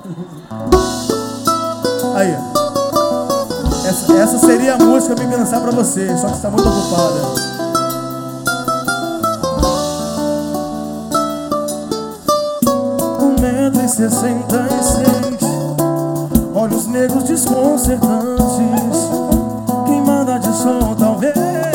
Aí, essa seria a música pra me cansar pra você, só que você tá muito ocupada. 1,66 m, olhos negros desconcertantes, queimada de sol talvez,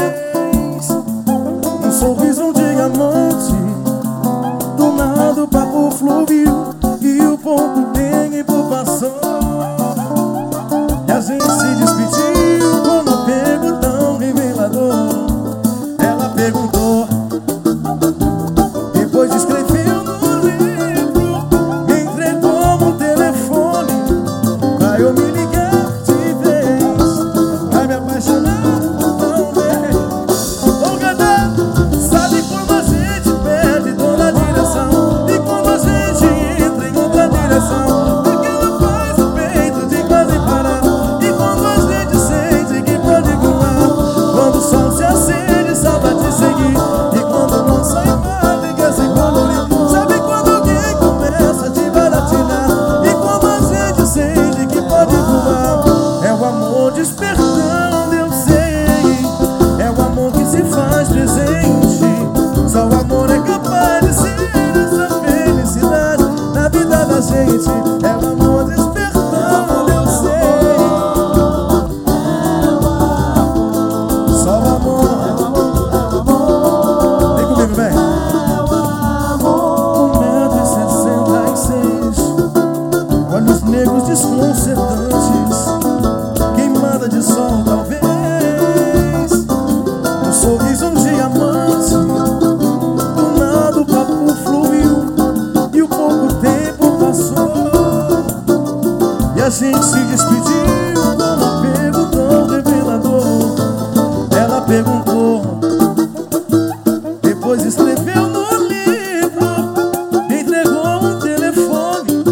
um sorriso, um diamante, do nada o papo fluiu e o pouco tempo passou, e a gente se despediu com um apego tão revelador. Ela perguntou, depois de escrever no livro, me entregou um telefone pra eu me ligar de vez, pra me apaixonar talvez. Ô gadá, sabe quando a gente perde toda a direção, e quando a gente entra em outra direção, porque ela faz o peito de quase parar, e quando a gente sente que pode voar, quando o sol se acende, saudade de seguir, e quando não sai nada e quer se colorir. Sabe quando alguém começa a te baratinar, e quando a gente sente que pode voar, é o amor despertando, eu sei, é o amor que se faz presente. Só o amor é capaz de ser essa felicidade na vida da gente. É o amor despertando, eu sei, só o amor. Vem comigo, vem. 1,66 m, olhos negros desconcertantes, queimada de sol talvez, um sorriso, um diamante, do nada o papo fluiu e o pouco tempo passou, e a gente se despediu com um apego tão revelador. Ela perguntou, depois escreveu no livro, me entregou um telefone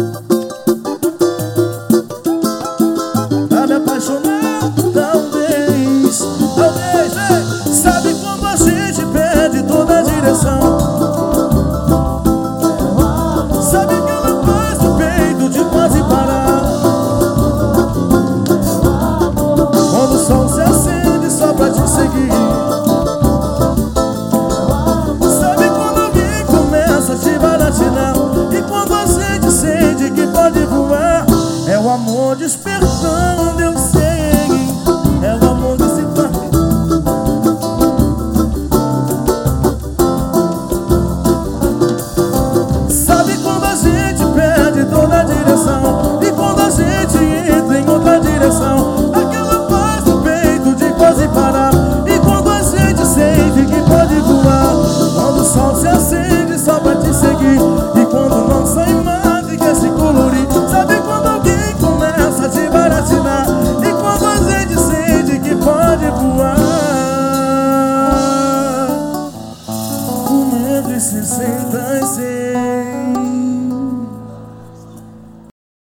pra me apaixonar talvez. Talvez, é. Sabe quando a gente perde toda a direção, sabe que ela faz o peito de quase parar, quando o sol se acende só pra te seguir. Sabe quando alguém começa a te baratinar, e quando a gente sente que pode voar, é o amor despertando.